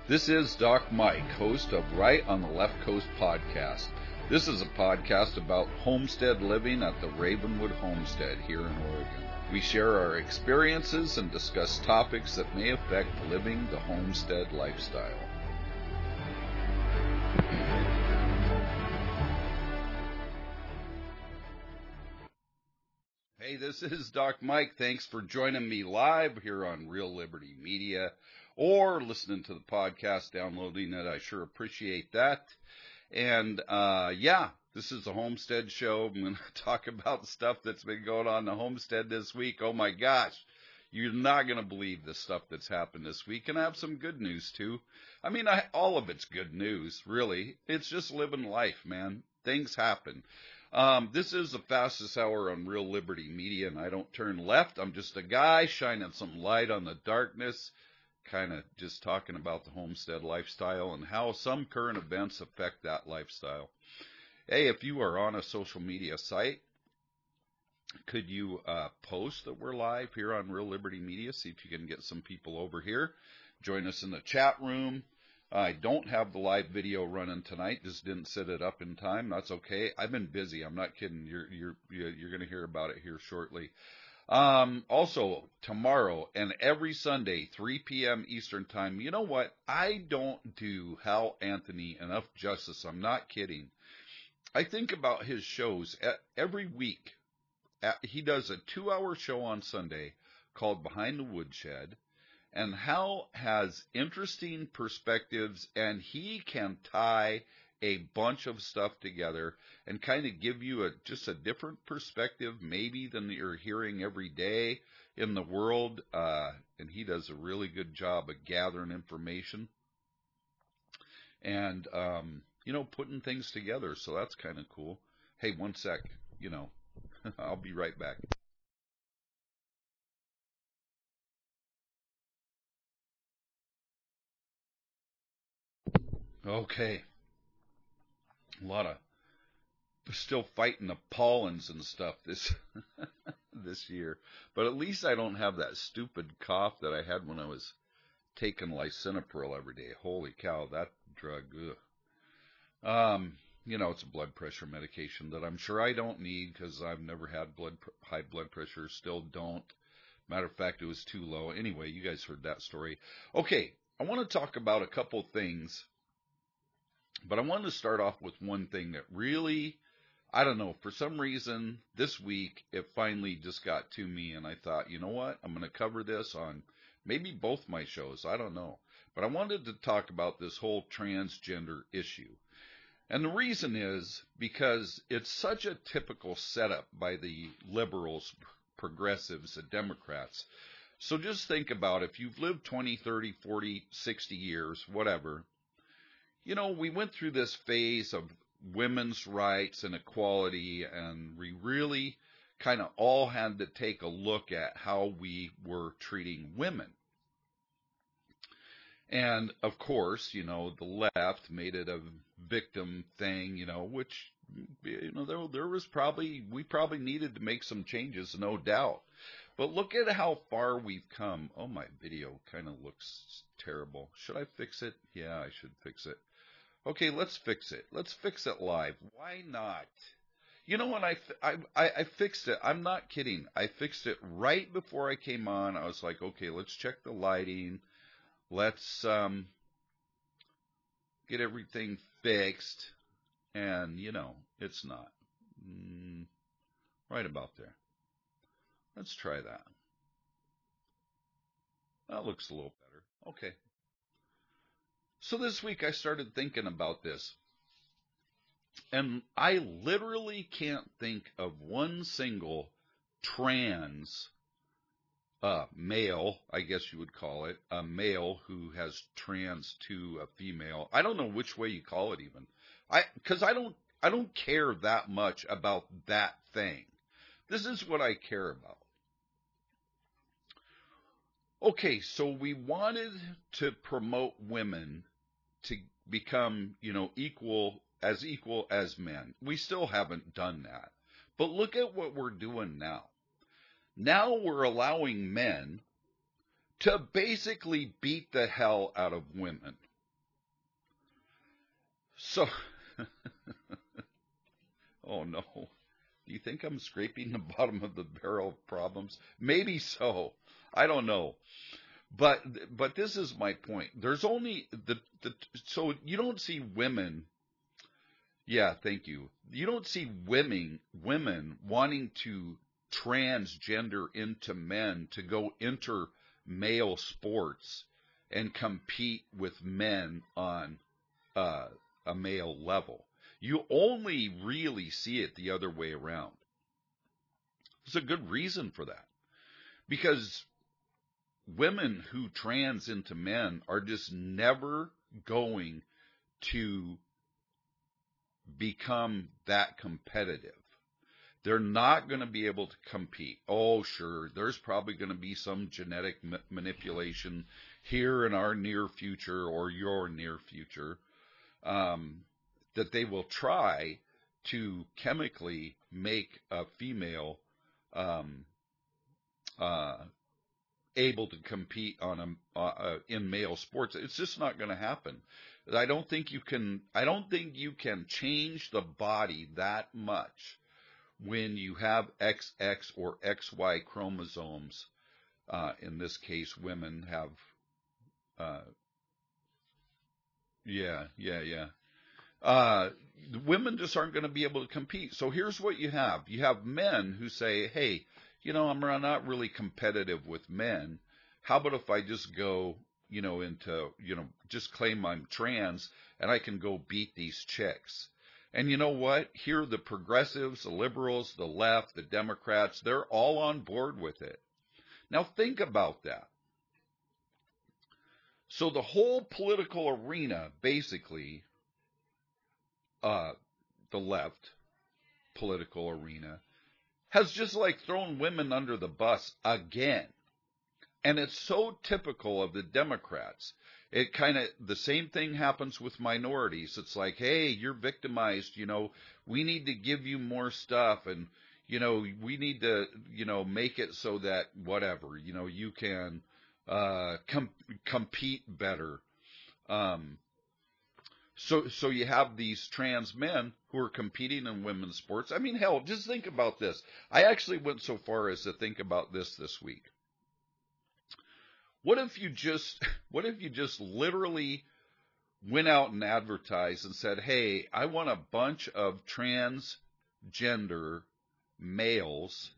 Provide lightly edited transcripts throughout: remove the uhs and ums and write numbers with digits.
This is Doc Mike, host of Right on the Left Coast podcast. This is a podcast about homestead living at the Ravenwood Homestead here in Oregon. We share our experiences and discuss topics that may affect living the homestead lifestyle. Hey, this is Doc Mike. Thanks for joining me live here on Real Liberty Media or listening to the podcast, downloading it. I sure appreciate that. And this is a homestead show. I'm going to talk about stuff that's been going on in the homestead this week. Oh my gosh, you're not going to believe the stuff that's happened this week. And I have some good news too. I mean, all of it's good news, really. It's just living life, man. Things happen. This is the fastest hour on Real Liberty Media, and I don't turn left. I'm just a guy shining some light on the darkness, kind of just talking about the homestead lifestyle and how some current events affect that lifestyle. Hey, if you are on a social media site, could you post that we're live here on Real Liberty Media? See if you can get some people over here. Join us in the chat room. I don't have the live video running tonight. Just didn't set it up in time. That's okay. I've been busy. I'm not kidding. You're going to hear about it here shortly. Also, tomorrow and every Sunday, 3 p.m. Eastern Time. You know what? I don't do Hal Anthony enough justice. I'm not kidding. I think about his shows every week. He does a 2-hour show on Sunday called Behind the Woodshed. And Hal has interesting perspectives, and he can tie a bunch of stuff together and kind of give you just a different perspective maybe than you're hearing every day in the world. And he does a really good job of gathering information and, putting things together. So that's kind of cool. Hey, one sec, I'll be right back. Okay. A lot of still fighting the pollens and stuff this year. But at least I don't have that stupid cough that I had when I was taking lisinopril every day. Holy cow, that drug. Ugh. It's a blood pressure medication that I'm sure I don't need because I've never had high blood pressure, still don't. Matter of fact, it was too low. Anyway, you guys heard that story. Okay, I want to talk about a couple things. But I wanted to start off with one thing that really, I don't know, for some reason this week it finally just got to me and I thought, you know what, I'm going to cover this on maybe both my shows, I don't know. But I wanted to talk about this whole transgender issue. And the reason is because it's such a typical setup by the liberals, progressives, the Democrats. So just think about if you've lived 20, 30, 40, 60 years, whatever. We went through this phase of women's rights and equality, and we really kind of all had to take a look at how we were treating women. And, of course, the left made it a victim thing, which, there was we probably needed to make some changes, no doubt. But look at how far we've come. Oh, my video kind of looks terrible. Should I fix it? Yeah, I should fix it. Okay, let's fix it. Let's fix it live. Why not? When I fixed it, I'm not kidding. I fixed it right before I came on. I was like, okay, let's check the lighting. Let's get everything fixed. And, it's not. Right about there. Let's try that. That looks a little better. Okay. So this week I started thinking about this, and I literally can't think of one single trans male, I guess you would call it, a male who has trans to a female. I don't know which way you call it even. Because I don't care that much about that thing. This is what I care about. Okay, so we wanted to promote women to become, equal as men. We still haven't done that. But look at what we're doing now. Now we're allowing men to basically beat the hell out of women. So, oh no. Do you think I'm scraping the bottom of the barrel of problems? Maybe so. I don't know. But this is my point. There's only the so you don't see women. Yeah, thank you. You don't see women wanting to transgender into men to go enter male sports and compete with men on uh, a male level. You only really see it the other way around. There's a good reason for that. Because women who trans into men are just never going to become that competitive. They're not going to be able to compete. Oh, sure, there's probably going to be some genetic manipulation here in our near future or your near future that they will try to chemically make a female um, uh, able to compete on in male sports. It's just not going to happen. I don't think you can. I don't think you can change the body that much when you have XX or XY chromosomes. In this case, women have. Uh, yeah. Uh, Women just aren't going to be able to compete. So here's what you have. You have men who say, hey, I'm not really competitive with men. How about if I just go, into, just claim I'm trans and I can go beat these chicks. And you know what? Here, the progressives, the liberals, the left, the Democrats, they're all on board with it. Now think about that. So the whole political arena, basically, uh, the left political arena, has just like thrown women under the bus again. And it's so typical of the Democrats. It kind of, the same thing happens with minorities. It's like, hey, you're victimized, we need to give you more stuff and, we need to, make it so that whatever, you can, compete better. So you have these trans men who are competing in women's sports. I mean, hell, just think about this. I actually went so far as to think about this week. What if you just literally went out and advertised and said, hey, I want a bunch of transgender males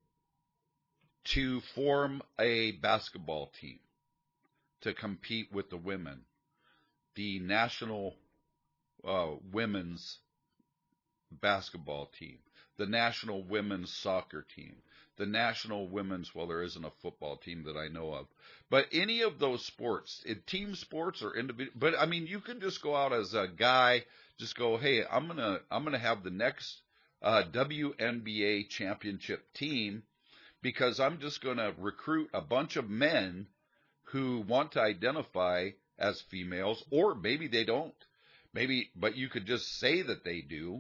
to form a basketball team to compete with the women, the national women's basketball team, the national women's soccer team, the national women's, well, there isn't a football team that I know of, but any of those sports, team sports or individual, but I mean, you can just go out as a guy, just go, hey, I'm gonna have the next WNBA championship team because I'm just gonna recruit a bunch of men who want to identify as females, or maybe they don't. Maybe, but you could just say that they do.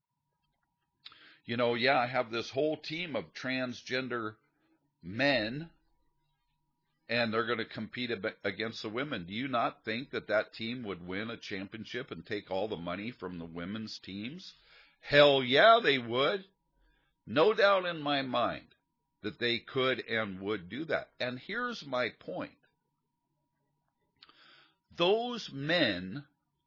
I have this whole team of transgender men, and they're going to compete against the women. Do you not think that team would win a championship and take all the money from the women's teams? Hell yeah, they would. No doubt in my mind that they could and would do that. And here's my point. Those men,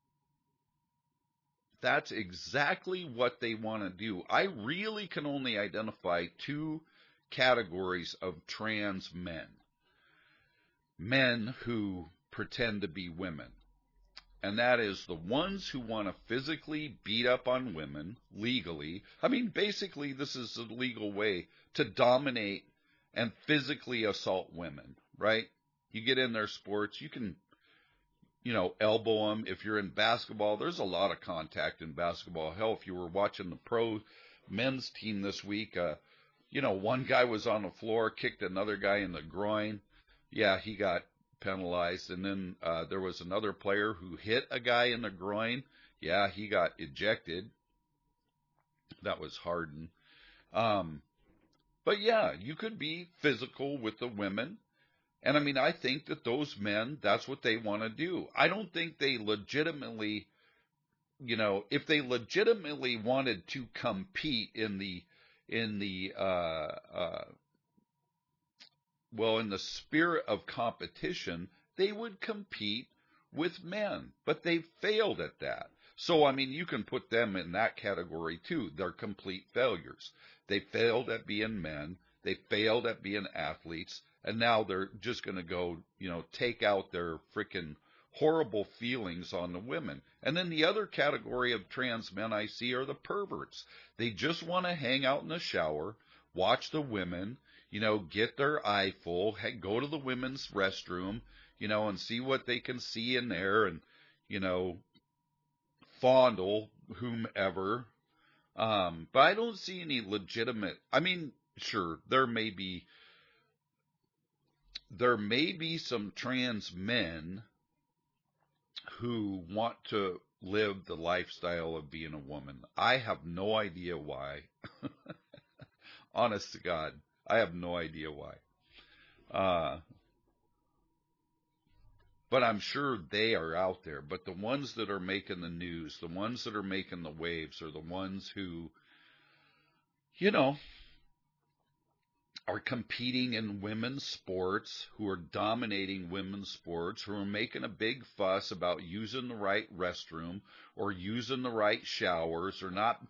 that's exactly what they want to do. I really can only identify two categories of trans men. Men who pretend to be women. And that is the ones who want to physically beat up on women legally. I mean, basically, this is a legal way to dominate and physically assault women, right? You get in their sports, you can elbow them. If you're in basketball, there's a lot of contact in basketball. Hell, if you were watching the pro men's team this week, one guy was on the floor, kicked another guy in the groin. Yeah, he got penalized. And then there was another player who hit a guy in the groin. Yeah, he got ejected. That was Harden. But yeah, you could be physical with the women. And I mean, I think that those men, that's what they want to do. I don't think they legitimately if they legitimately wanted to compete in the spirit of competition, they would compete with men, but they failed at that. So, I mean, you can put them in that category too. They're complete failures. They failed at being men. They failed at being athletes. And now they're just going to go, take out their freaking horrible feelings on the women. And then the other category of trans men I see are the perverts. They just want to hang out in the shower, watch the women, get their eye full, go to the women's restroom, and see what they can see in there and, fondle whomever. But I don't see any legitimate, I mean, sure, there may be some trans men who want to live the lifestyle of being a woman. I have no idea why. Honest to God, I have no idea why. But I'm sure they are out there. But the ones that are making the news, the ones that are making the waves, are the ones who, are competing in women's sports, who are dominating women's sports, who are making a big fuss about using the right restroom or using the right showers, or not,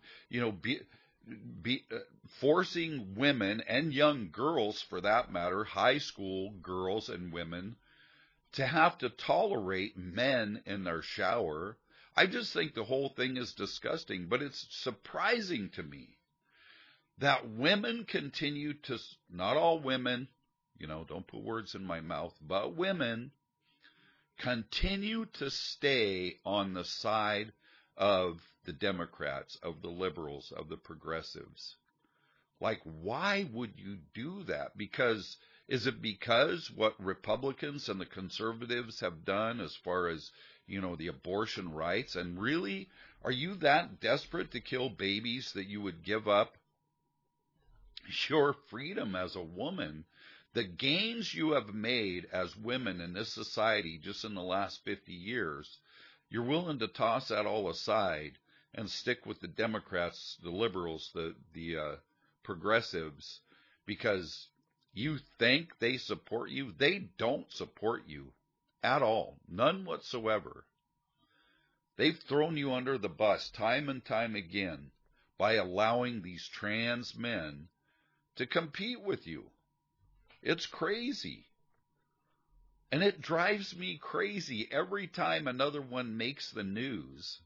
forcing women and young girls, for that matter, high school girls and women, to have to tolerate men in their shower. I just think the whole thing is disgusting, but it's surprising to me that women continue to, not all women, don't put words in my mouth, but women continue to stay on the side of the Democrats, of the liberals, of the progressives. Like, why would you do that? Is it because what Republicans and the conservatives have done as far as, the abortion rights? And really, are you that desperate to kill babies that you would give up your freedom as a woman? The gains you have made as women in this society just in the last 50 years, you're willing to toss that all aside and stick with the Democrats, the liberals, the progressives, because you think they support you. They don't support you at all. None whatsoever. They've thrown you under the bus time and time again by allowing these trans men to compete with you. It's crazy. And it drives me crazy every time another one makes the news.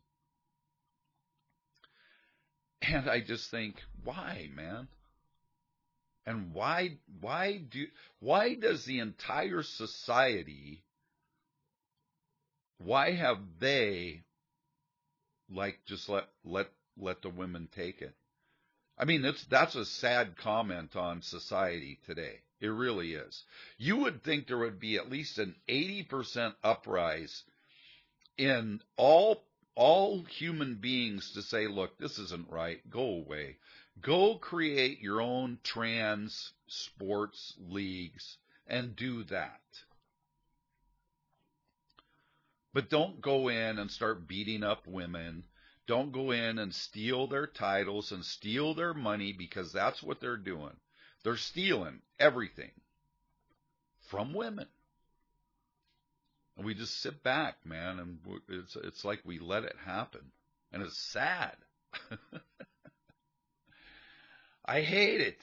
And I just think, why, man? And why does the entire society, why have they, just let the women take it? I mean, that's a sad comment on society today. It really is. You would think there would be at least an 80% uprise in all human beings to say, look, this isn't right. Go away. Go create your own trans sports leagues and do that. But don't go in and start beating up women. Don't go in and steal their titles and steal their money, because that's what they're doing. They're stealing everything from women. And we just sit back, man, and it's like we let it happen. And it's sad. I hate it.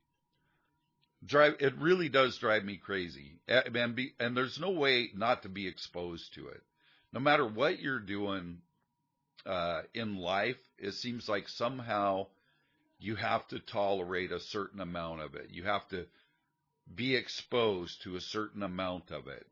It really does drive me crazy. And there's no way not to be exposed to it. No matter what you're doing in life, it seems like somehow you have to tolerate a certain amount of it. You have to be exposed to a certain amount of it.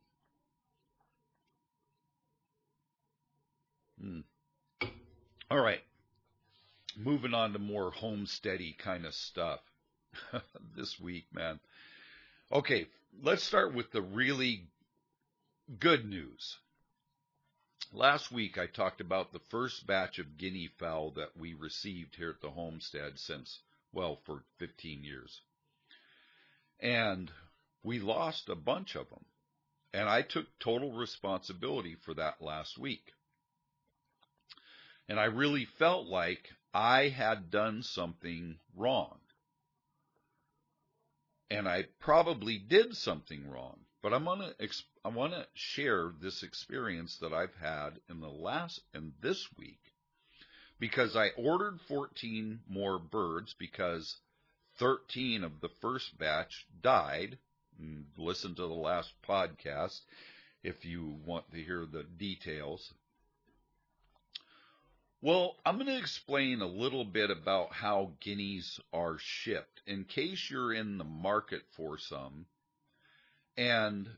All right. Moving on to more homesteady kind of stuff this week, man. Okay, let's start with the really good news. Last week I talked about the first batch of guinea fowl that we received here at the homestead for 15 years. And we lost a bunch of them. And I took total responsibility for that last week. And I really felt like I had done something wrong. And I probably did something wrong. But I want to share this experience that I've had in this week, because I ordered 14 more birds because 13 of the first batch died. Listen to the last podcast if you want to hear the details. Well, I'm going to explain a little bit about how guineas are shipped in case you're in the market for some, and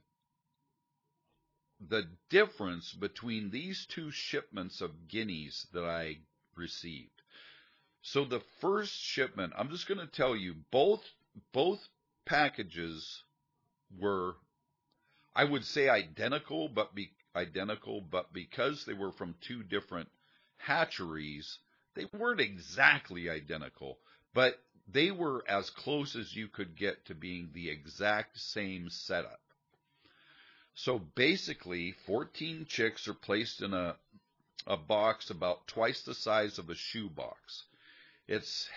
the difference between these two shipments of guineas that I received. So the first shipment, I'm just going to tell you, both packages were, I would say identical, but because they were from two different hatcheries, they weren't exactly identical, but they were as close as you could get to being the exact same setup. So basically, 14 chicks are placed in a box about twice the size of a shoebox. It's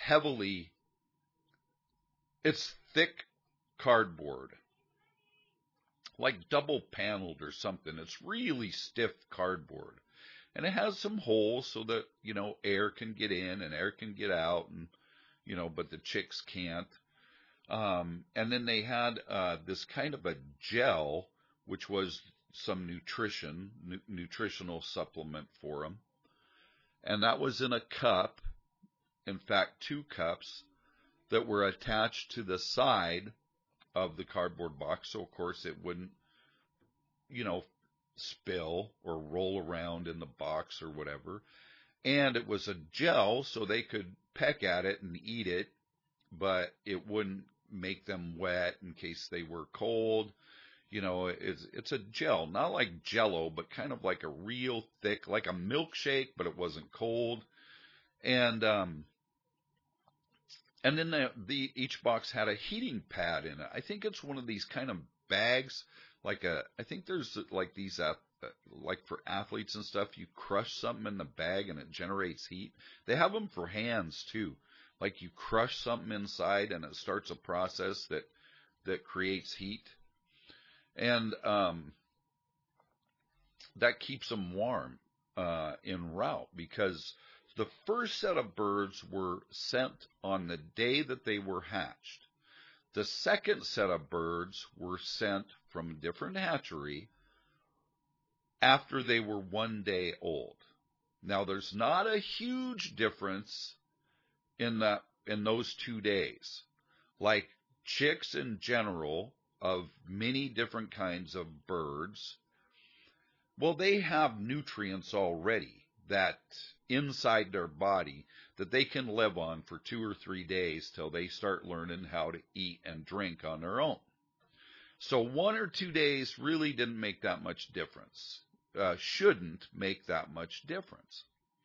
thick cardboard, like double paneled or something. It's really stiff cardboard. And it has some holes so that, air can get in and air can get out, and, but the chicks can't. And then they had this kind of a gel, which was some nutritional supplement for them. And that was in a cup, in fact, 2 cups that were attached to the side of the cardboard box. So, of course, it wouldn't, spill or roll around in the box or whatever. And it was a gel, so they could peck at it and eat it, but it wouldn't make them wet in case they were cold. It's a gel, not like Jell-O, but kind of like a real thick, like a milkshake, but it wasn't cold. And then each box had a heating pad in it. I think it's one of these kind of bags, I think there's like these, like for athletes and stuff, you crush something in the bag and it generates heat. They have them for hands too. Like you crush something inside and it starts a process that creates heat. And that keeps them warm en route, because the first set of birds were sent on the day that they were hatched. The second set of birds were sent from a different hatchery after they were 1 day old. Now, there's not a huge difference in those 2 days. Like chicks in general, of many different kinds of birds, well, they have nutrients already that inside their body that they can live on for 2 or 3 days till they start learning how to eat and drink on their own. So 1 or 2 days really didn't make that much difference. Shouldn't make that much difference.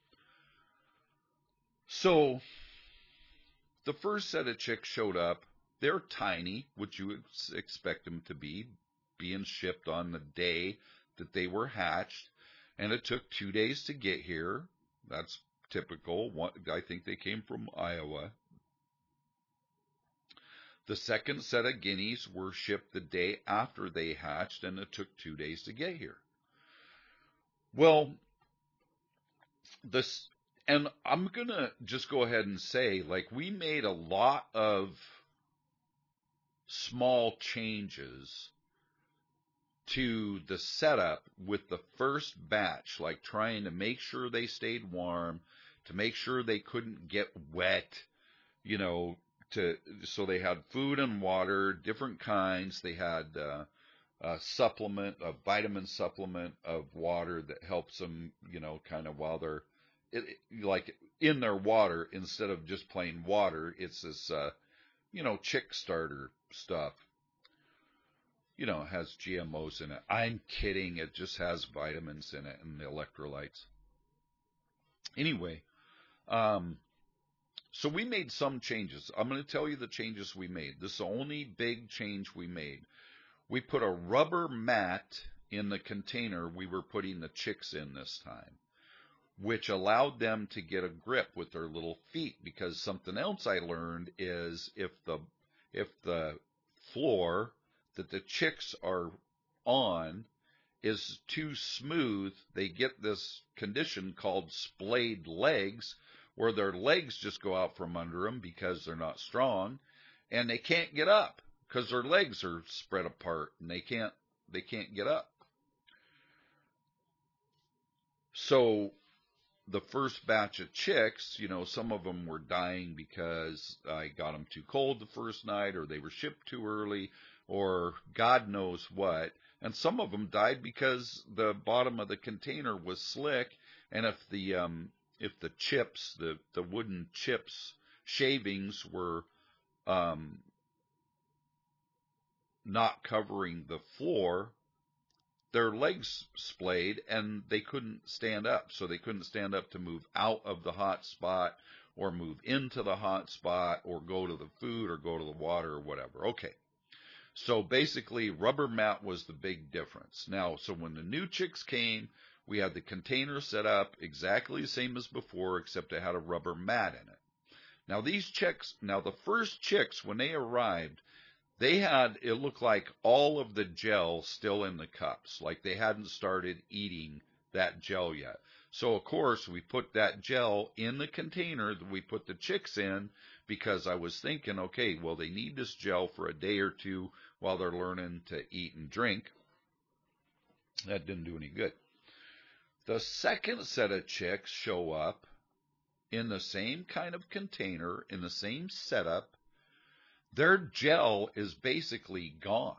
So the first set of chicks showed up. They're tiny, which you would expect them to be, being shipped on the day that they were hatched. And it took 2 days to get here. That's typical. I think they came from Iowa. The second set of guineas were shipped the day after they hatched, and it took 2 days to get here. Well, and I'm going to just go ahead and say, we made a lot of small changes to the setup with the first batch, like trying to make sure they stayed warm, to make sure they couldn't get wet, so they had food and water, different kinds. They had a vitamin supplement of water that helps them, kind of while they're in their water, instead of just plain water. It's this, chick starter stuff. It has GMOs in it. I'm kidding. It just has vitamins in it and the electrolytes. Anyway, so we made some changes. I'm going to tell you the changes we made. This is the only big change we made. We put a rubber mat in the container we were putting the chicks in this time. which allowed them to get a grip with their little feet. Because something else I learned is if the floor that the chicks are on is too smooth, they get this condition called splayed legs, where their legs just go out from under them because they're not strong, and they can't get up because their legs are spread apart and they can't get up. So the first batch of chicks, some of them were dying because I got them too cold the first night, or they were shipped too early, or God knows what. And some of them died because the bottom of the container was slick, and if the chips, the wooden chips shavings were not covering the floor, their legs splayed and they couldn't stand up. So they couldn't stand up to move out of the hot spot or move into the hot spot or go to the food or go to the water or whatever. Okay. So basically rubber mat was the big difference. Now, so when the new chicks came, we had the container set up exactly the same as before, except it had a rubber mat in it. Now the first chicks, when they arrived, it looked like all of the gel still in the cups, like they hadn't started eating that gel yet. So, of course, we put that gel in the container that we put the chicks in, because I was thinking, okay, well, they need this gel for a day or two while they're learning to eat and drink. That didn't do any good. The second set of chicks show up in the same kind of container, in the same setup. Their gel is basically gone.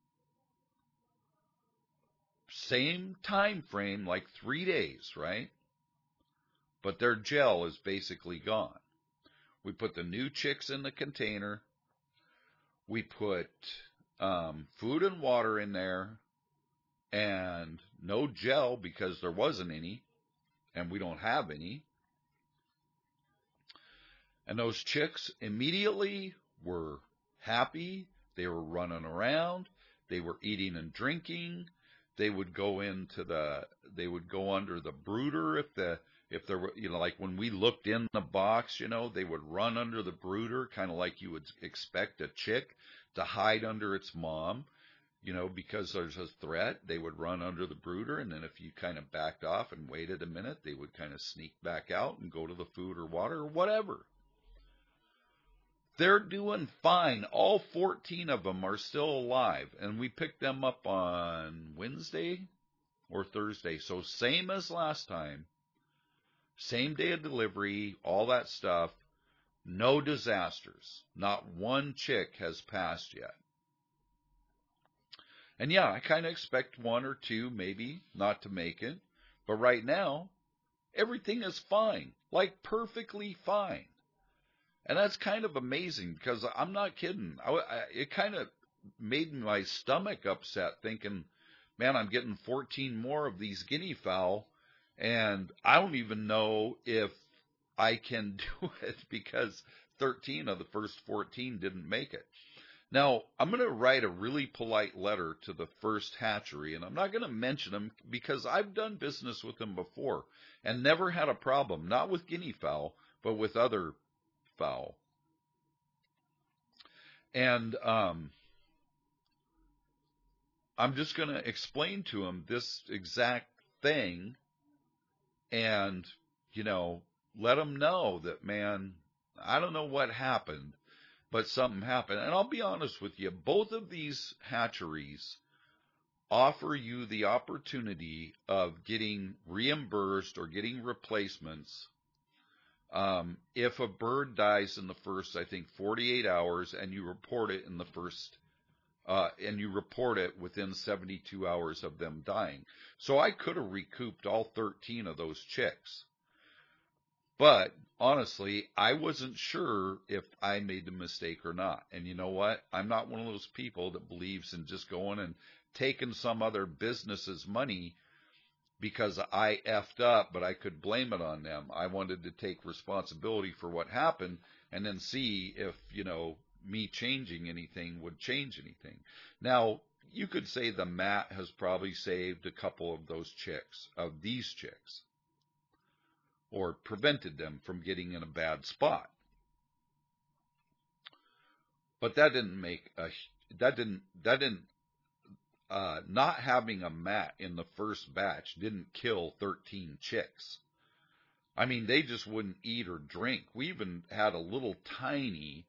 Same time frame, like 3 days, right? But their gel is basically gone. We put the new chicks in the container. We put food and water in there, and no gel because there wasn't any, and we don't have any. And those chicks immediately were happy. They were running around. They were eating and drinking. They would go under the brooder if there were, like when we looked in the box, they would run under the brooder, kind of like you would expect a chick to hide under its mom, because there's a threat. They would run under the brooder, and then if you kind of backed off and waited a minute, they would kind of sneak back out and go to the food or water or whatever. They're doing fine. All 14 of them are still alive, and we picked them up on Wednesday or Thursday. So same as last time, same day of delivery, all that stuff. No disasters. Not one chick has passed yet. And yeah, I kind of expect one or two maybe not to make it, but right now, everything is fine, like perfectly fine. And that's kind of amazing, because I'm not kidding. It kind of made my stomach upset thinking, man, I'm getting 14 more of these guinea fowl, and I don't even know if I can do it because 13 of the first 14 didn't make it. Now, I'm going to write a really polite letter to the first hatchery, and I'm not going to mention them because I've done business with them before and never had a problem, not with guinea fowl, but with other fowl. And I'm just going to explain to him this exact thing and, let them know that, man, I don't know what happened, but something happened. And I'll be honest with you, both of these hatcheries offer you the opportunity of getting reimbursed or getting replacements if a bird dies in the first, I think, 48 hours, and you report it in the first, and you report it within 72 hours of them dying. So I could have recouped all 13 of those chicks. But honestly, I wasn't sure if I made the mistake or not. And you know what? I'm not one of those people that believes in just going and taking some other business's money because I effed up, but I could blame it on them. I wanted to take responsibility for what happened and then see if, me changing anything would change anything. Now, you could say the mat has probably saved a couple of those chicks, of these chicks. or prevented them from getting in a bad spot. But that didn't make a, that didn't, not having a mat in the first batch didn't kill 13 chicks. I mean, they just wouldn't eat or drink. We even had a little tiny,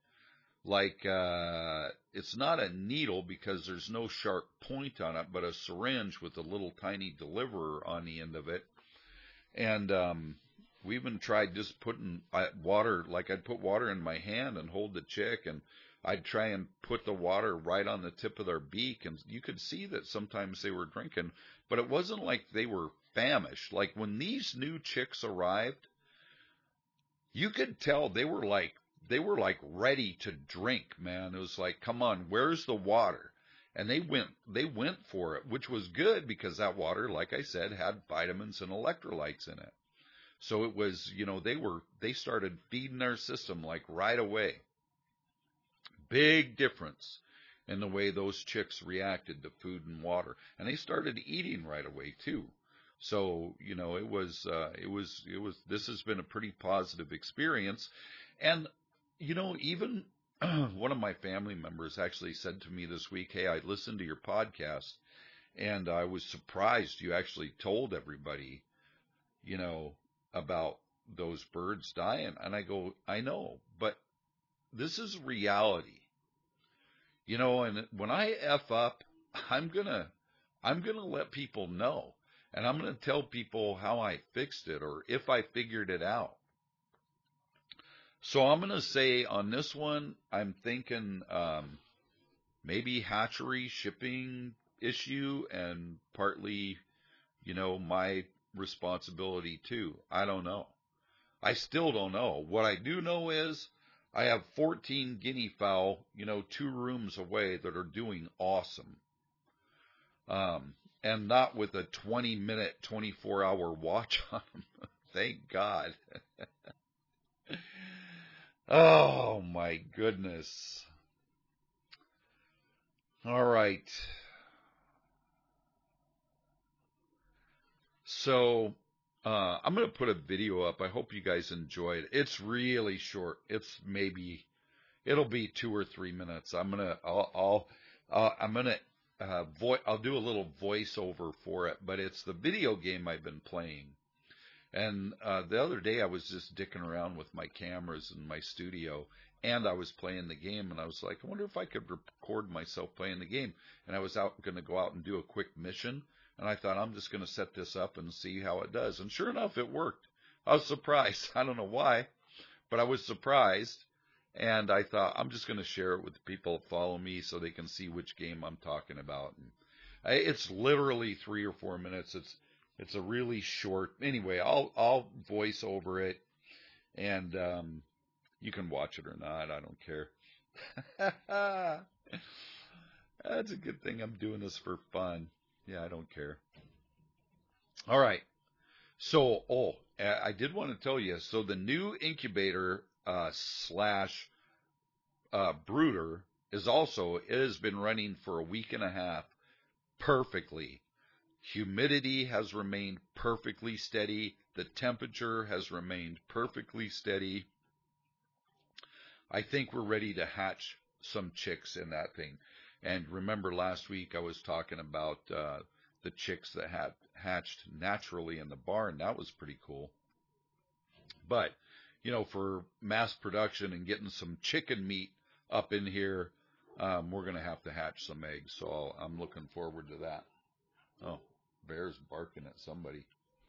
it's not a needle because there's no sharp point on it, but a syringe with a little tiny deliverer on the end of it. And, we even tried just putting water, like I'd put water in my hand and hold the chick, and I'd try and put the water right on the tip of their beak, and you could see that sometimes they were drinking, but it wasn't like they were famished. Like when these new chicks arrived, you could tell they were like ready to drink, man. It was like, come on, where's the water? And they went for it, which was good because that water, like I said, had vitamins and electrolytes in it. So it was, they started feeding their system like right away. Big difference in the way those chicks reacted to food and water. And they started eating right away too. So, this has been a pretty positive experience. And, even one of my family members actually said to me this week, hey, I listened to your podcast and I was surprised you actually told everybody, about those birds dying. And I go, I know, but this is reality, and when I F up, I'm going to let people know, and I'm going to tell people how I fixed it or if I figured it out. So I'm going to say on this one, I'm thinking, maybe hatchery shipping issue and partly, my responsibility too. I don't know. I still don't know. What I do know is I have 14 guinea fowl, 2 rooms away that are doing awesome. And not with a 20-minute, 24-hour watch on them. Thank God. Oh my goodness. All right. So, I'm going to put a video up. I hope you guys enjoy it. It's really short. It'll be 2 or 3 minutes. I'll do a little voiceover for it, but it's the video game I've been playing. And, the other day I was just dicking around with my cameras in my studio, and I was playing the game, and I was like, I wonder if I could record myself playing the game. And I was going to go out and do a quick mission. And I thought, I'm just going to set this up and see how it does. And sure enough, it worked. I was surprised. I don't know why, but I was surprised. And I thought, I'm just going to share it with the people that follow me so they can see which game I'm talking about. And it's literally 3 or 4 minutes. It's a really short. Anyway, I'll voice over it, and you can watch it or not. I don't care. That's a good thing I'm doing this for fun. Yeah, I don't care. All right. So, I did want to tell you, so the new incubator slash brooder it has been running for a week and a half perfectly. Humidity has remained perfectly steady. The temperature has remained perfectly steady. I think we're ready to hatch some chicks in that thing. And remember last week I was talking about the chicks that had hatched naturally in the barn. That was pretty cool. But, for mass production and getting some chicken meat up in here, we're going to have to hatch some eggs. So I'm looking forward to that. Oh, bear's barking at somebody.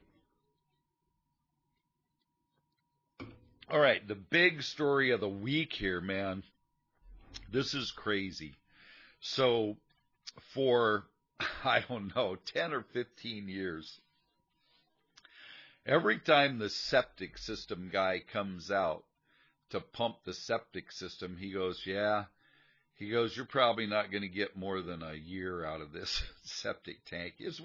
All right, the big story of the week here, man. This is crazy. So for, I don't know, 10 or 15 years, every time the septic system guy comes out to pump the septic system, he goes, you're probably not going to get more than a year out of this septic tank. It's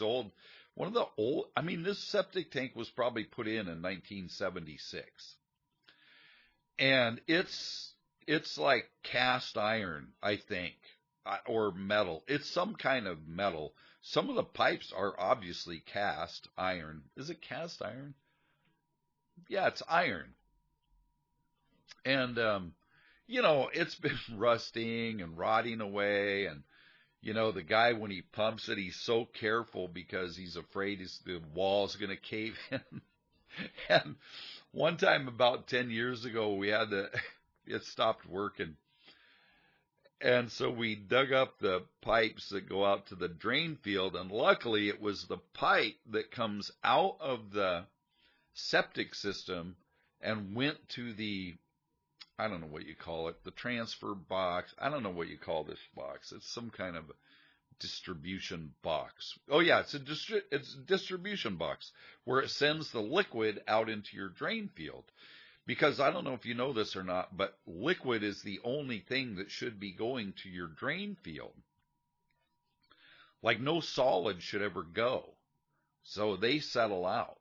this septic tank was probably put in 1976. And it's like cast iron, I think, or metal. It's some kind of metal. Some of the pipes are obviously cast iron. Is it cast iron? yeah, it's iron. And, it's been rusting and rotting away. And, the guy, when he pumps it, he's so careful because he's afraid the wall's going to cave in. And one time about 10 years ago, it stopped working. And so we dug up the pipes that go out to the drain field. And luckily it was the pipe that comes out of the septic system and went to I don't know what you call it, the transfer box. I don't know what you call this box. It's some kind of distribution box. Oh yeah, it's a distribution box where it sends the liquid out into your drain field. Because I don't know if you know this or not, but liquid is the only thing that should be going to your drain field. Like no solid should ever go. So they settle out.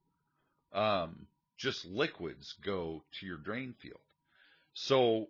Just liquids go to your drain field. So,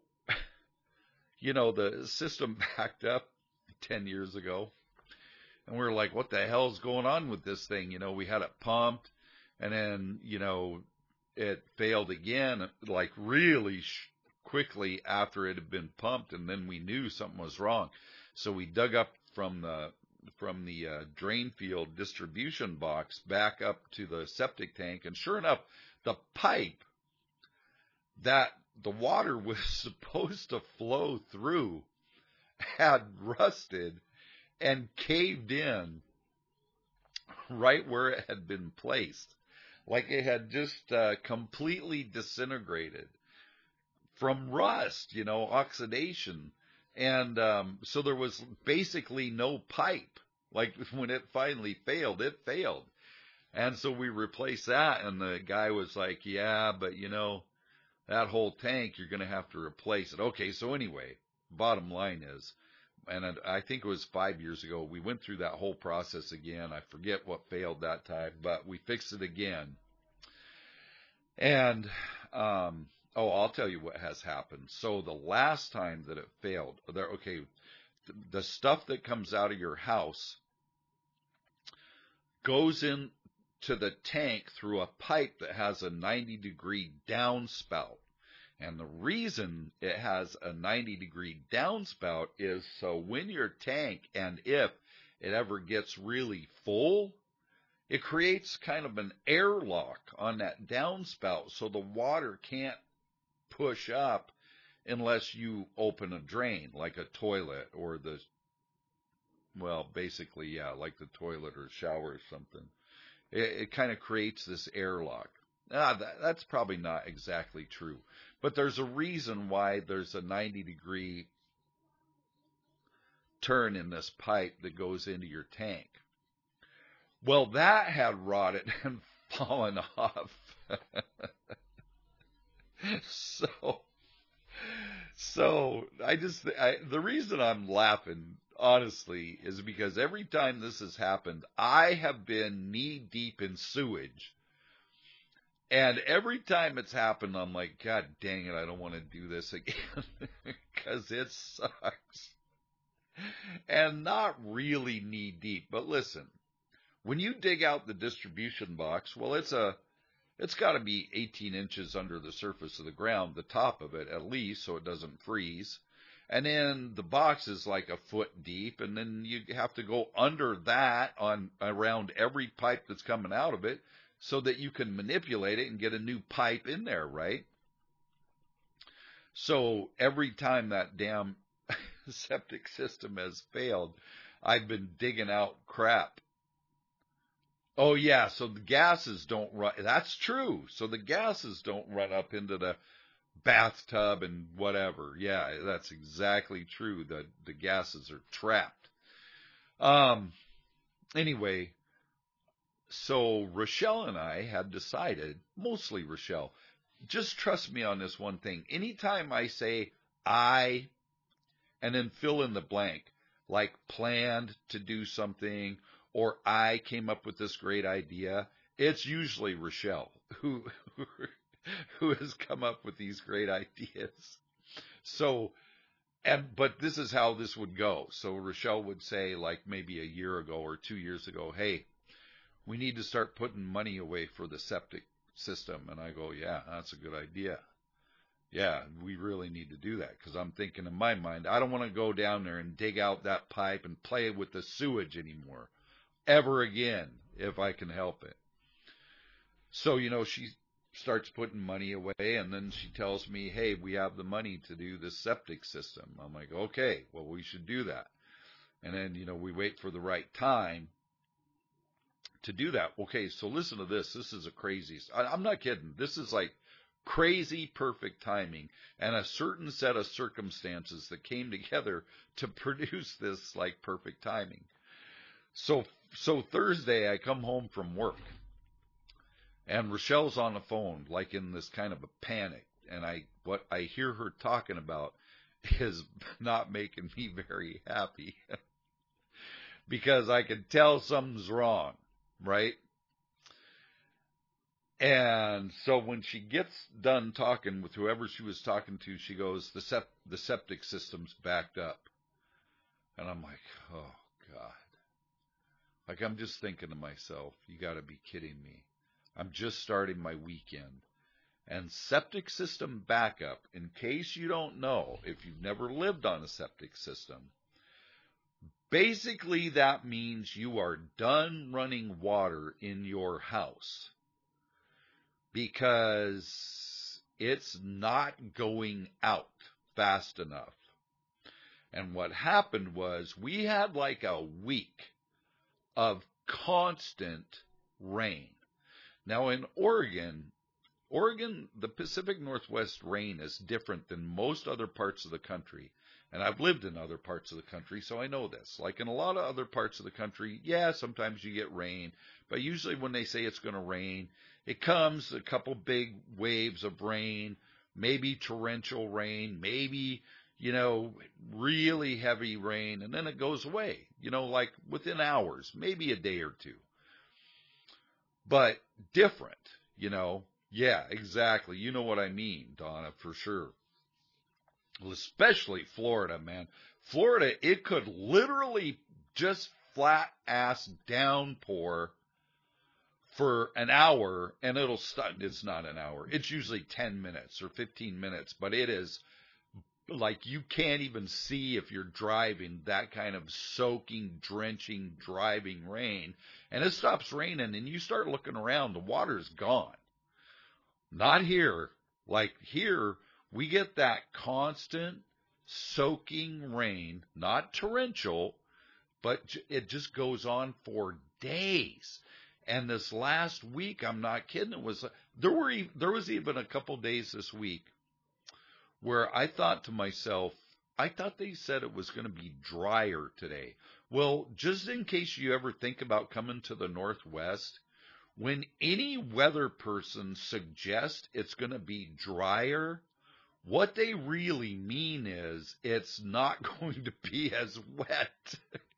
the system backed up 10 years ago. And we were like, what the hell's going on with this thing? We had it pumped, and then, it failed again, like really quickly after it had been pumped, and then we knew something was wrong. So we dug up from the drain field distribution box back up to the septic tank, and sure enough, the pipe that the water was supposed to flow through had rusted and caved in right where it had been placed. Like it had just completely disintegrated from rust, oxidation. And so there was basically no pipe. Like when it finally failed, it failed. And so we replaced that, and the guy was like, yeah, but that whole tank, you're going to have to replace it. Okay, so anyway, bottom line is, and I think it was 5 years ago, we went through that whole process again. I forget what failed that time, but we fixed it again. And, I'll tell you what has happened. So the last time that it failed, the stuff that comes out of your house goes in to the tank through a pipe that has a 90-degree downspout. And the reason it has a 90-degree downspout is so when your tank, and if it ever gets really full, it creates kind of an airlock on that downspout so the water can't push up unless you open a drain, like a toilet or basically, yeah, like the toilet or shower or something. It kind of creates this airlock. That's probably not exactly true, but there's a reason why there's a 90-degree turn in this pipe that goes into your tank. Well, that had rotted and fallen off. So the reason I'm laughing, honestly, is because every time this has happened, I have been knee deep in sewage. And every time it's happened, I'm like, God dang it, I don't want to do this again because it sucks. And not really knee deep, but listen, when you dig out the distribution box, well, it's got to be 18 inches under the surface of the ground, the top of it at least, so it doesn't freeze. And then the box is like a foot deep, and then you have to go under that around every pipe that's coming out of it so that you can manipulate it and get a new pipe in there, right? So every time that damn septic system has failed, I've been digging out crap. Oh yeah, so the gases don't run. That's true. So the gases don't run up into the bathtub and whatever. Yeah, that's exactly true. The gases are trapped. Anyway, so Rochelle and I had decided, mostly Rochelle, just trust me on this one thing. Anytime I say I, and then fill in the blank, like planned to do something, or I came up with this great idea, it's usually Rochelle who has come up with these great ideas. So, but this is how this would go. So Rochelle would say, like maybe a year ago or 2 years ago, hey, we need to start putting money away for the septic system. And I go, yeah, that's a good idea. Yeah, we really need to do that, because I'm thinking in my mind, I don't want to go down there and dig out that pipe and play with the sewage anymore, ever again, if I can help it. So, she starts putting money away, and then she tells me, hey, we have the money to do this septic system. I'm like, okay, well, we should do that. And then, we wait for the right time to do that. Okay, so listen to this. This is a crazy, I'm not kidding. This is like crazy perfect timing and a certain set of circumstances that came together to produce this like perfect timing. So Thursday I come home from work, and Rochelle's on the phone, like in this kind of a panic. And what I hear her talking about is not making me very happy because I can tell something's wrong, right? And so when she gets done talking with whoever she was talking to, she goes, the septic system's backed up. And I'm like, oh God. Like, I'm just thinking to myself, you got to be kidding me. I'm just starting my weekend. And septic system backup, in case you don't know, if you've never lived on a septic system, basically that means you are done running water in your house because it's not going out fast enough. And what happened was we had like a week of constant rain. Now in Oregon, the Pacific Northwest rain is different than most other parts of the country. And I've lived in other parts of the country, so I know this. Like in a lot of other parts of the country, yeah, sometimes you get rain. But usually when they say it's going to rain, it comes a couple big waves of rain, maybe torrential rain, maybe, really heavy rain, and then it goes away, like within hours, maybe a day or two. But different, Yeah, exactly. You know what I mean, Donna, for sure. Well, especially Florida, man. Florida, it could literally just flat ass downpour for an hour, and it'll stop. It's not an hour. It's usually 10 minutes or 15 minutes, but it is like you can't even see if you're driving, that kind of soaking, drenching, driving rain. And it stops raining, and you start looking around, the water's gone. Not here. Like here, we get that constant soaking rain, not torrential, but it just goes on for days. And this last week, I'm not kidding, there was even a couple days this week where I thought to myself, I thought they said it was going to be drier today. Well, just in case you ever think about coming to the Northwest, when any weather person suggests it's going to be drier, what they really mean is it's not going to be as wet.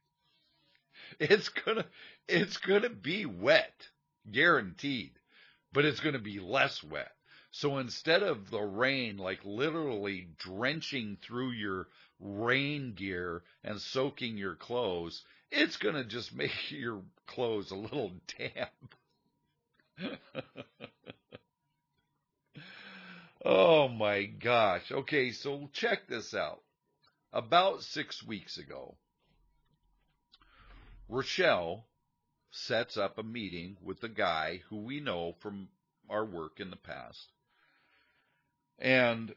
It's gonna be wet, guaranteed, but it's gonna be less wet. So instead of the rain like literally drenching through your rain gear and soaking your clothes, it's gonna just make your clothes a little damp. Oh my gosh. Okay, so check this out. About 6 weeks ago, Rochelle sets up a meeting with a guy who we know from our work in the past. And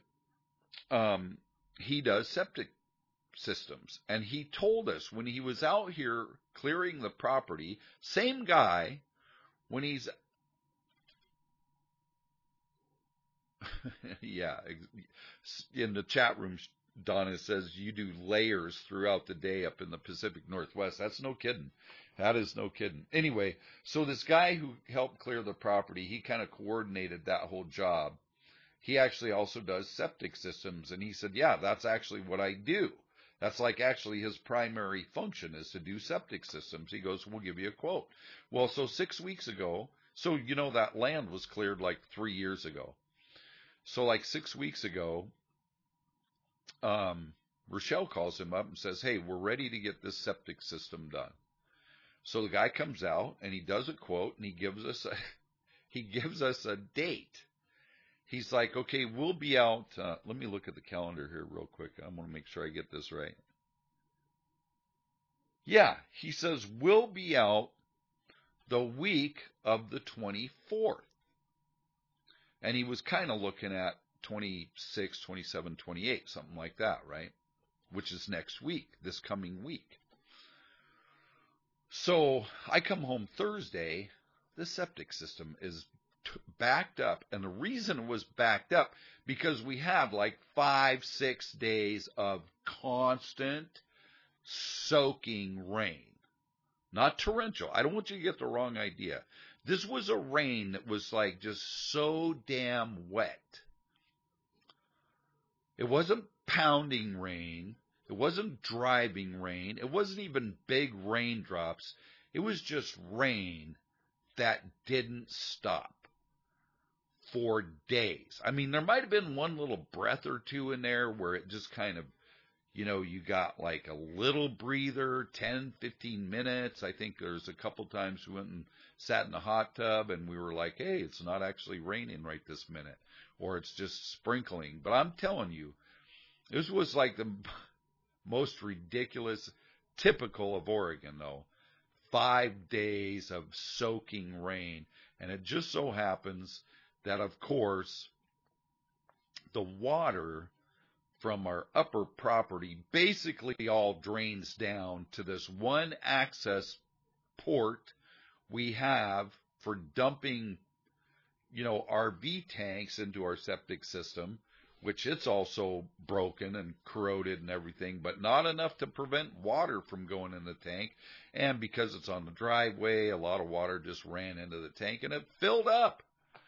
he does septic systems. And he told us when he was out here clearing the property, same guy, when he's yeah, in the chat room, Donna says you do layers throughout the day up in the Pacific Northwest. That's no kidding. That is no kidding. Anyway, so this guy who helped clear the property, he kind of coordinated that whole job. He actually also does septic systems. And he said, yeah, that's actually what I do. That's like actually his primary function is to do septic systems. He goes, we'll give you a quote. Well, so 6 weeks ago, so that land was cleared like 3 years ago. So like 6 weeks ago, Rochelle calls him up and says, hey, we're ready to get this septic system done. So the guy comes out and he does a quote and he gives us he gives us a date. He's like, okay, we'll be out. Let me look at the calendar here real quick. I want to make sure I get this right. Yeah, he says, we'll be out the week of the 24th. And he was kind of looking at 26, 27, 28, something like that, right? Which is next week, this coming week. So I come home Thursday. The septic system is backed up. And the reason it was backed up, because we had like 5-6 days of constant soaking rain. Not torrential. I don't want you to get the wrong idea. This was a rain that was like just so damn wet. It wasn't pounding rain. It wasn't driving rain. It wasn't even big raindrops. It was just rain that didn't stop for days. I mean, there might have been one little breath or two in there where it just kind of, you got like a little breather, 10, 15 minutes. I think there's a couple times we went and sat in the hot tub and we were like, hey, it's not actually raining right this minute, or it's just sprinkling. But I'm telling you, this was like the most ridiculous, typical of Oregon, though. 5 days of soaking rain. And it just so happens that, of course, the water from our upper property basically all drains down to this one access port we have for dumping, RV tanks into our septic system, which it's also broken and corroded and everything, but not enough to prevent water from going in the tank. And because it's on the driveway, a lot of water just ran into the tank and it filled up.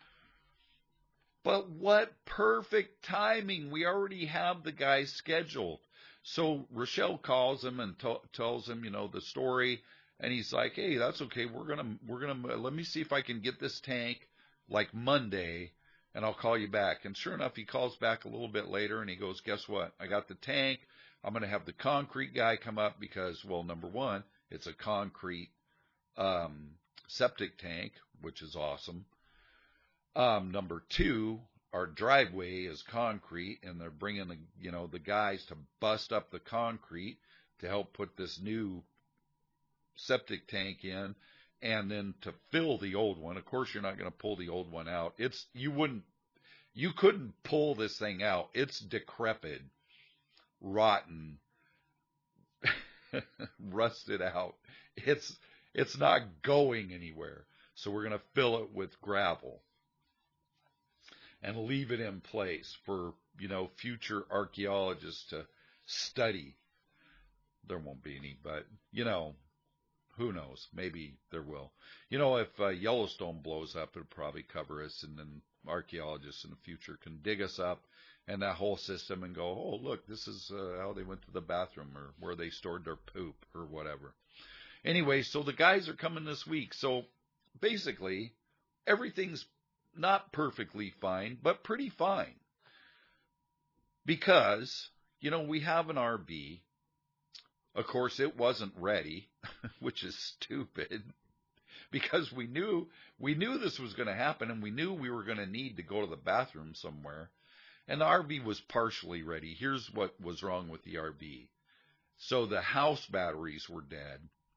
But what perfect timing. We already have the guy scheduled. So Rochelle calls him and tells him, the story. And he's like, hey, that's okay. We're going to, let me see if I can get this tank like Monday, and I'll call you back. And sure enough, he calls back a little bit later and he goes, guess what? I got the tank. I'm going to have the concrete guy come up because, well, number one, it's a concrete, septic tank, which is awesome. Number two, our driveway is concrete, and they're bringing the guys to bust up the concrete to help put this new septic tank in, and then to fill the old one. Of course, you're not going to pull the old one out. You couldn't pull this thing out. It's decrepit, rotten, rusted out. It's not going anywhere. So we're going to fill it with gravel and leave it in place for, future archaeologists to study. There won't be any, but, who knows? Maybe there will. If Yellowstone blows up, it'll probably cover us, and then archaeologists in the future can dig us up and that whole system and go, oh, look, this is how they went to the bathroom or where they stored their poop or whatever. Anyway, so the guys are coming this week. So basically, everything's not perfectly fine, but pretty fine. Because, we have an RV. Of course, it wasn't ready, which is stupid, because we knew this was going to happen, and we knew we were going to need to go to the bathroom somewhere. And the RV was partially ready. Here's what was wrong with the RV. So the house batteries were dead.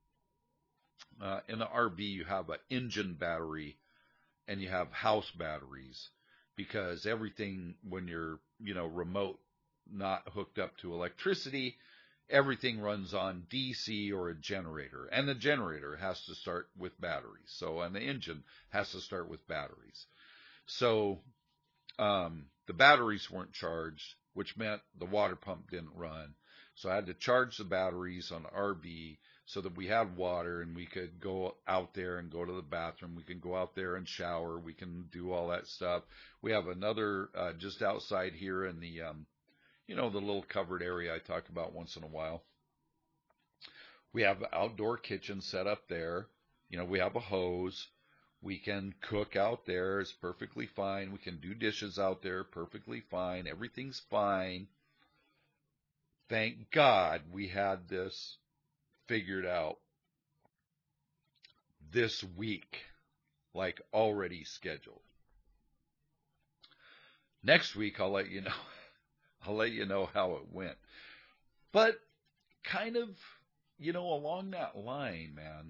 In the RV, you have an engine battery and you have house batteries, because everything, when you're, remote, not hooked up to electricity, everything runs on DC or a generator, and the generator has to start with batteries. So, and the engine has to start with batteries. So, the batteries weren't charged, which meant the water pump didn't run. So I had to charge the batteries on the RV so that we had water and we could go out there and go to the bathroom. We can go out there and shower. We can do all that stuff. We have another, just outside here in the, the little covered area I talk about once in a while. We have an outdoor kitchen set up there. We have a hose. We can cook out there. It's perfectly fine. We can do dishes out there. Perfectly fine. Everything's fine. Thank God we had this figured out this week. like already scheduled. Next week, I'll let you know. I'll let you know how it went. But kind of, along that line, man,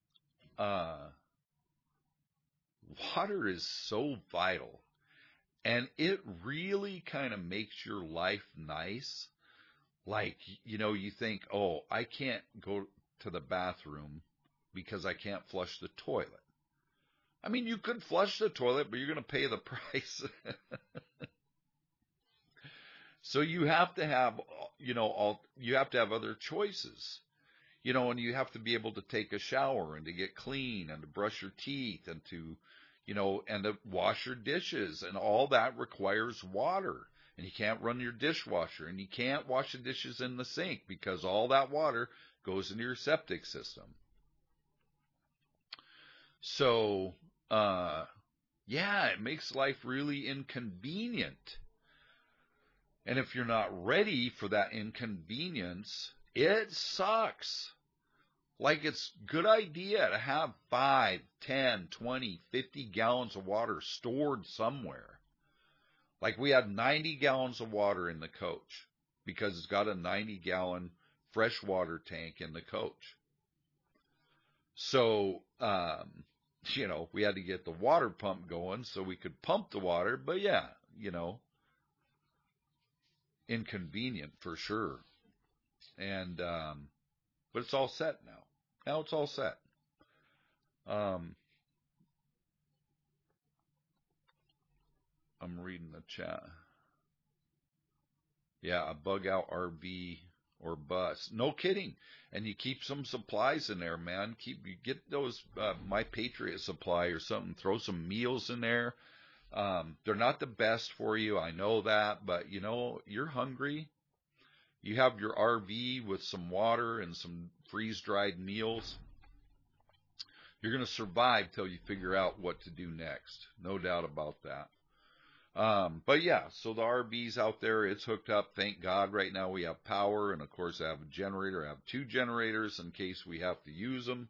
water is so vital, and it really kind of makes your life nice. Like, you think, oh, I can't go to the bathroom because I can't flush the toilet. I mean, you could flush the toilet, but you're going to pay the price. So you have to have, you have to have other choices, and you have to be able to take a shower and to get clean and to brush your teeth and to, and to wash your dishes, and all that requires water. And you can't run your dishwasher, and you can't wash the dishes in the sink because all that water goes into your septic system. So, yeah, it makes life really inconvenient. And if you're not ready for that inconvenience, it sucks. Like, it's a good idea to have 5, 10, 20, 50 gallons of water stored somewhere. Like, we had 90 gallons of water in the coach because it's got a 90-gallon freshwater tank in the coach. So, we had to get the water pump going so we could pump the water. But yeah, inconvenient for sure. And, but it's all set now. Now it's all set. I'm reading the chat. Yeah, a bug out RV or bus. No kidding. And you keep some supplies in there, man. You get those My Patriot supply or something. Throw some meals in there. They're not the best for you, I know that, but you're hungry. You have your RV with some water and some freeze-dried meals. You're going to survive till you figure out what to do next. No doubt about that. But yeah, so the RV's out there. It's hooked up. Thank God right now we have power. And of course I have a generator. I have 2 generators in case we have to use them.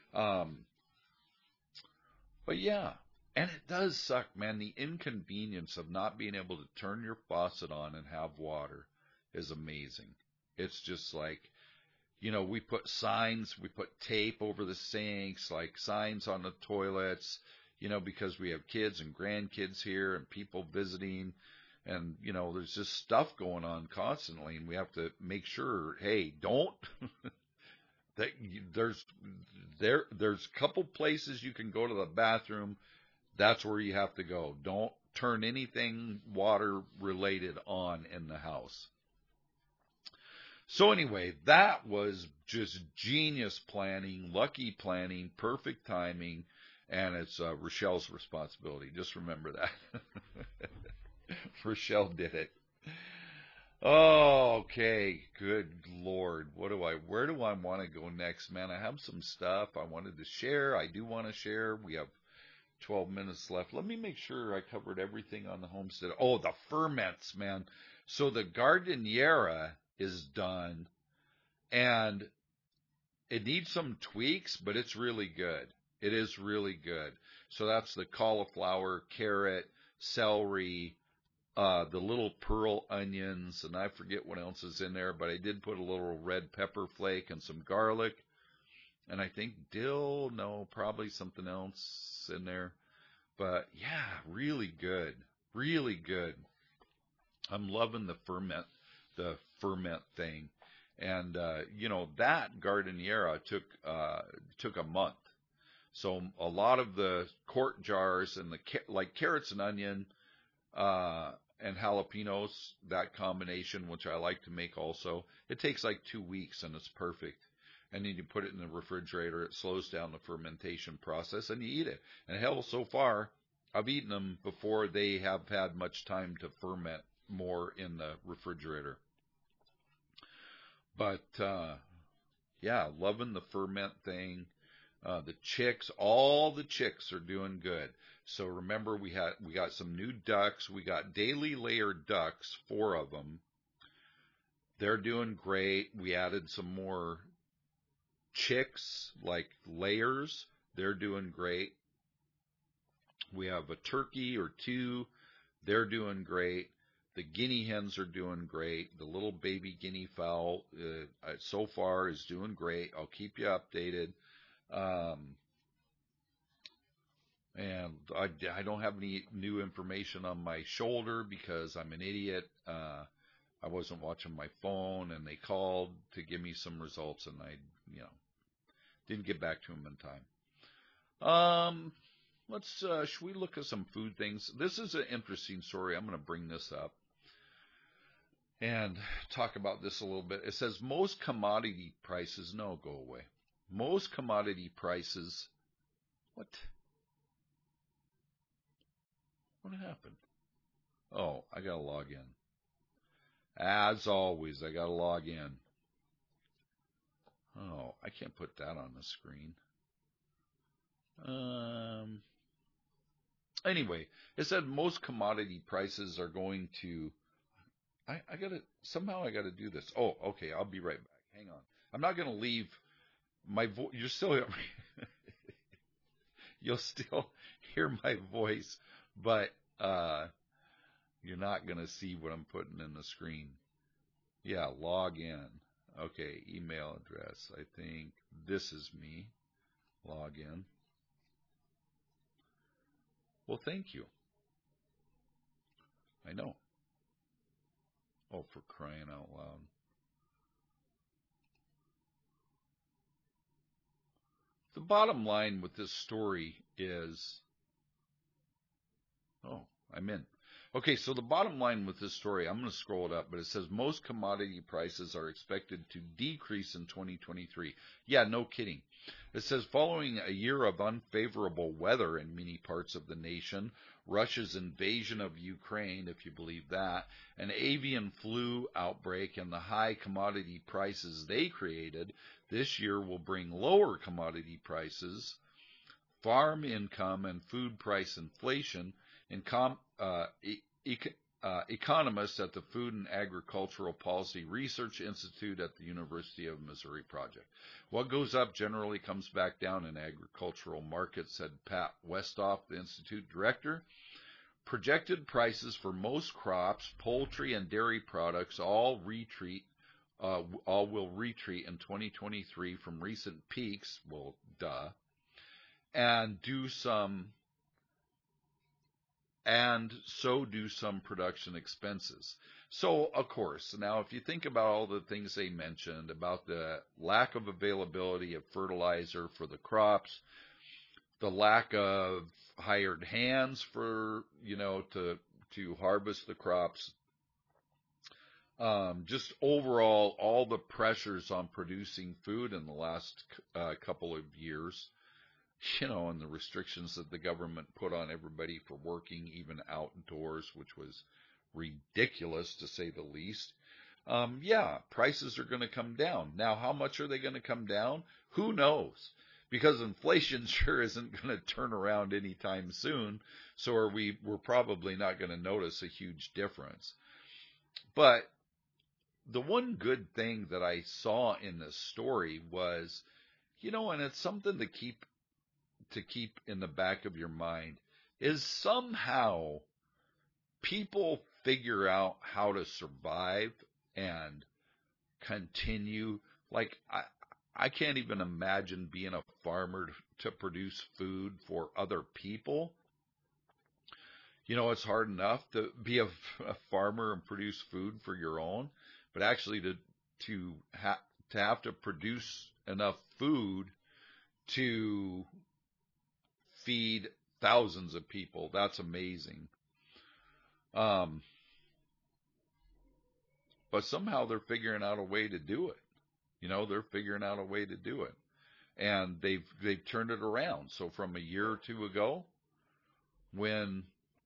But yeah, and it does suck, man. The inconvenience of not being able to turn your faucet on and have water is amazing. It's just like, we put signs, we put tape over the sinks, like signs on the toilets, because we have kids and grandkids here and people visiting, and, there's just stuff going on constantly, and we have to make sure, hey, don't, that there's a couple places you can go to the bathroom. That's where you have to go. Don't turn anything water related on in the house. So anyway, that was just genius planning, lucky planning, perfect timing, and it's Rochelle's responsibility. Just remember that. Rochelle did it. Oh, okay, good Lord. Where do I want to go next, man? I have some stuff I wanted to share. I do want to share. We have 12 minutes left. Let me make sure I covered everything on the homestead. Oh, the ferments, man. So the Gardeniera is done, and it needs some tweaks, but it's really good. It is really good. So that's the cauliflower, carrot, celery, the little pearl onions, and I forget what else is in there, but I did put a little red pepper flake and some garlic, and I think dill, no, probably something else in there. But yeah, really good. Really good. I'm loving the ferment thing. And, that Gardeniera took a month. So a lot of the quart jars and like carrots and onion, and jalapenos, that combination, which I like to make also, it takes like 2 weeks and it's perfect. And then you put it in the refrigerator. It slows down the fermentation process and you eat it. And hell, so far, I've eaten them before they have had much time to ferment more in the refrigerator. But, yeah, loving the ferment thing. The chicks, all the chicks are doing good. So remember, we got some new ducks. We got daily layer ducks, 4 of them. They're doing great. We added some more chicks, like layers. They're doing great. We have a turkey or two. They're doing great. The guinea hens are doing great. The little baby guinea fowl, so far is doing great. I'll keep you updated. Um, and I don't have any new information on my shoulder because I'm an idiot. I wasn't watching my phone, and they called to give me some results, and I, you know, didn't get back to them in time. Should we look at some food things? This is an interesting story. I'm going to bring this up and talk about this a little bit. It says most commodity prices, no, go away. Most commodity prices, what happened? Oh, I got to log in. As always, I got to log in. Oh, I can't put that on the screen. Anyway, it said most commodity prices are going to, somehow I gotta do this. Oh, okay, I'll be right back. Hang on. I'm not gonna leave my voice. You'll still hear my voice, but, you're not gonna see what I'm putting in the screen. Yeah, log in. Okay, email address. I think this is me. Log in. Well, thank you. I know. Oh, for crying out loud. The bottom line with this story is, oh, I'm in. Okay, so the bottom line with this story, I'm going to scroll it up, but it says most commodity prices are expected to decrease in 2023. Yeah, no kidding. It says following a year of unfavorable weather in many parts of the nation, Russia's invasion of Ukraine, if you believe that, an avian flu outbreak, and the high commodity prices they created, this year will bring lower commodity prices, farm income, and food price inflation. Economists at the Food and Agricultural Policy Research Institute at the University of Missouri Project. What goes up generally comes back down in agricultural markets, said Pat Westoff, the Institute director. Projected prices for most crops, poultry, and dairy products all will retreat in 2023 from recent peaks. Well, duh. And so do some production expenses. So, of course, now if you think about all the things they mentioned about the lack of availability of fertilizer for the crops, the lack of hired hands for, to harvest the crops, just overall, all the pressures on producing food in the last couple of years, and the restrictions that the government put on everybody for working even outdoors, which was ridiculous to say the least. Prices are going to come down. Now, how much are they going to come down? Who knows? Because inflation sure isn't going to turn around anytime soon, so we're probably not going to notice a huge difference. But the one good thing that I saw in this story was, and it's something to keep in the back of your mind, is somehow people figure out how to survive and continue. Like, I can't even imagine being a farmer to produce food for other people. It's hard enough to be a farmer and produce food for your own, but actually to have to produce enough food to feed thousands of people, that's amazing. But somehow they're figuring out a way to do it. They're figuring out a way to do it. And they've turned it around. So from a year or two ago, when,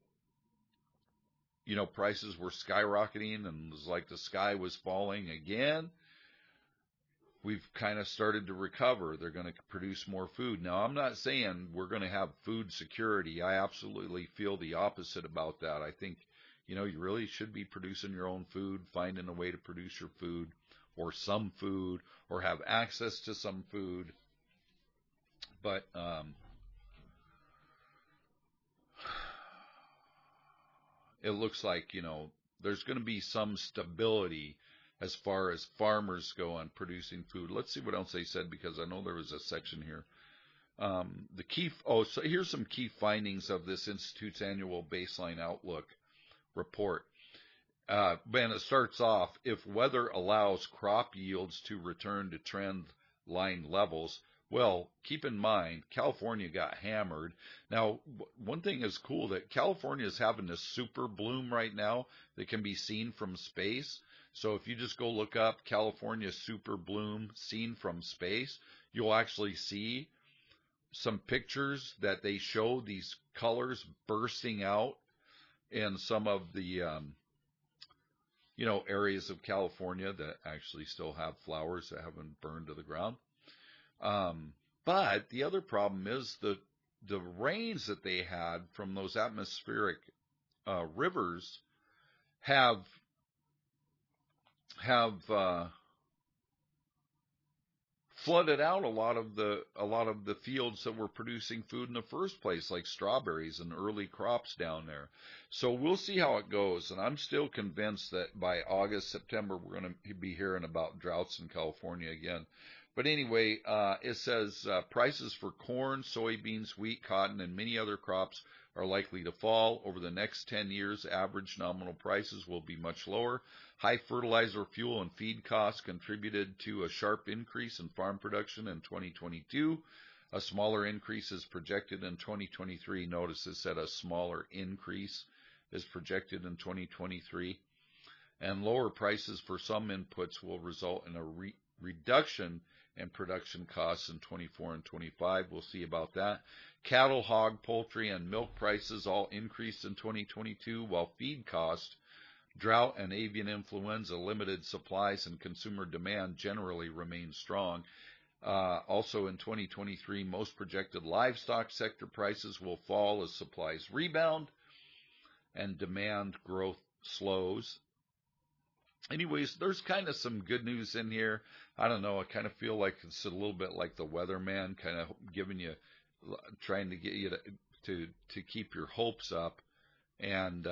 prices were skyrocketing and it was like the sky was falling again, we've kind of started to recover. They're going to produce more food. Now, I'm not saying we're going to have food security. I absolutely feel the opposite about that. I think, you really should be producing your own food, finding a way to produce your food or some food or have access to some food. But it looks like, there's going to be some stability as far as farmers go on producing food. Let's see what else they said, because I know there was a section here. So here's some key findings of this Institute's annual baseline outlook report. And it starts off, if weather allows crop yields to return to trend line levels. Well, keep in mind, California got hammered. Now, one thing is cool, that California is having a super bloom right now that can be seen from space. So if you just go look up California super bloom seen from space, you'll actually see some pictures that they show these colors bursting out in some of the, areas of California that actually still have flowers that haven't burned to the ground. But the other problem is the rains that they had from those atmospheric rivers have flooded out a lot of the fields that were producing food in the first place, like strawberries and early crops down there. So we'll see how it goes, and I'm still convinced that by August, September, we're going to be hearing about droughts in California again. But anyway, it says prices for corn, soybeans, wheat, cotton, and many other crops are likely to fall. Over the next 10 years, average nominal prices will be much lower. High fertilizer, fuel, and feed costs contributed to a sharp increase in farm production in 2022. A smaller increase is projected in 2023. Notice it said a smaller increase is projected in 2023. And lower prices for some inputs will result in a reduction in production costs in 24 and 25. We'll see about that. Cattle, hog, poultry, and milk prices all increased in 2022, while feed costs, drought, and avian influenza limited supplies and consumer demand generally remain strong. Also in 2023, most projected livestock sector prices will fall as supplies rebound and demand growth slows. Anyways, there's kind of some good news in here. I don't know. I kind of feel like it's a little bit like the weatherman, kind of trying to get you to keep your hopes up. And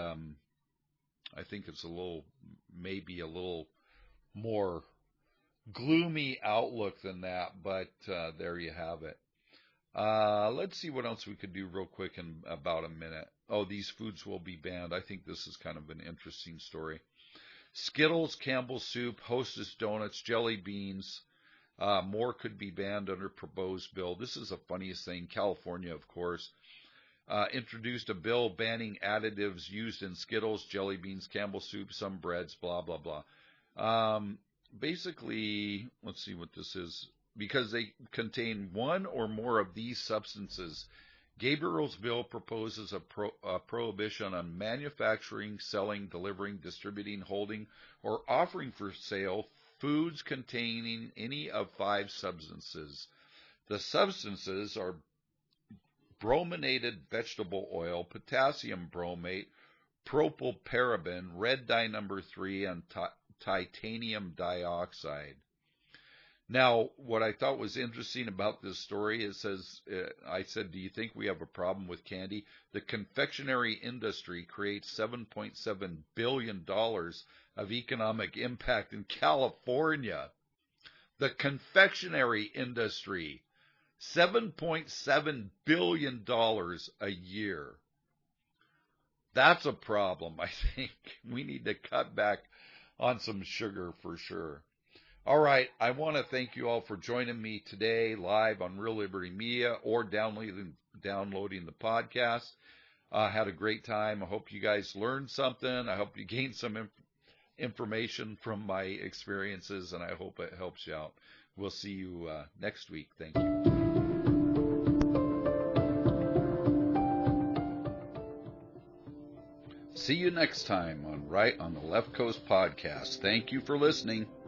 I think it's maybe a little more gloomy outlook than that. But there you have it. Let's see what else we could do real quick in about a minute. Oh, these foods will be banned. I think this is kind of an interesting story. Skittles, Campbell's Soup, Hostess Donuts, jelly beans, more could be banned under proposed bill. This is the funniest thing. California, of course, introduced a bill banning additives used in Skittles, jelly beans, Campbell's Soup, some breads, blah, blah, blah. Basically, let's see what this is. Because they contain one or more of these substances, Gabriel's bill proposes a prohibition on manufacturing, selling, delivering, distributing, holding, or offering for sale foods containing any of 5 substances. The substances are brominated vegetable oil, potassium bromate, propylparaben, red dye number 3, and titanium dioxide. Now, what I thought was interesting about this story, it says, I said, do you think we have a problem with candy? The confectionery industry creates $7.7 billion of economic impact in California. The confectionery industry, $7.7 billion a year. That's a problem, I think. We need to cut back on some sugar for sure. All right, I want to thank you all for joining me today live on Real Liberty Media or downloading the podcast. Had a great time. I hope you guys learned something. I hope you gained some information from my experiences, and I hope it helps you out. We'll see you next week. Thank you. See you next time on Right on the Left Coast podcast. Thank you for listening.